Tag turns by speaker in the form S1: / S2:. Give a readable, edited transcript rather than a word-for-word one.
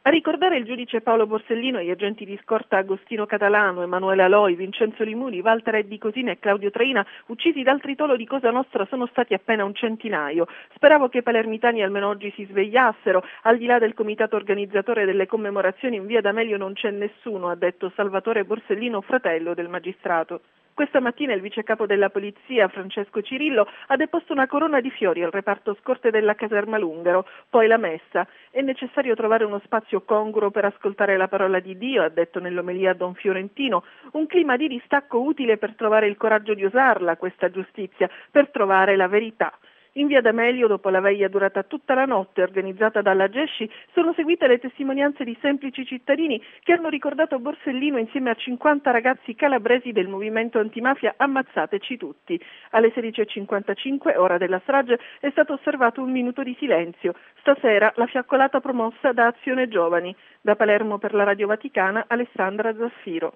S1: A ricordare il giudice Paolo Borsellino e gli agenti di scorta Agostino Catalano, Emanuele Aloi, Vincenzo Limuri, Walter Eddi Cosina e Claudio Traina, uccisi dal tritolo di Cosa Nostra, sono stati appena un centinaio. Speravo che i palermitani almeno oggi si svegliassero. Al di là del comitato organizzatore delle commemorazioni in via D'Amelio non c'è nessuno, ha detto Salvatore Borsellino, fratello del magistrato. Questa mattina il vicecapo della polizia, Francesco Cirillo, ha deposto una corona di fiori al reparto scorte della caserma Lungaro, poi la messa. È necessario trovare uno spazio congruo per ascoltare la parola di Dio, ha detto nell'omelia Don Fiorentino, un clima di distacco utile per trovare il coraggio di usarla, questa giustizia, per trovare la verità. In via D'Amelio, dopo la veglia durata tutta la notte, organizzata dalla Gesci, sono seguite le testimonianze di semplici cittadini che hanno ricordato Borsellino insieme a 50 ragazzi calabresi del movimento antimafia Ammazzateci tutti. Alle 16:55, ora della strage, è stato osservato un minuto di silenzio. Stasera la fiaccolata promossa da Azione Giovani. Da Palermo per la Radio Vaticana, Alessandra Zaffiro.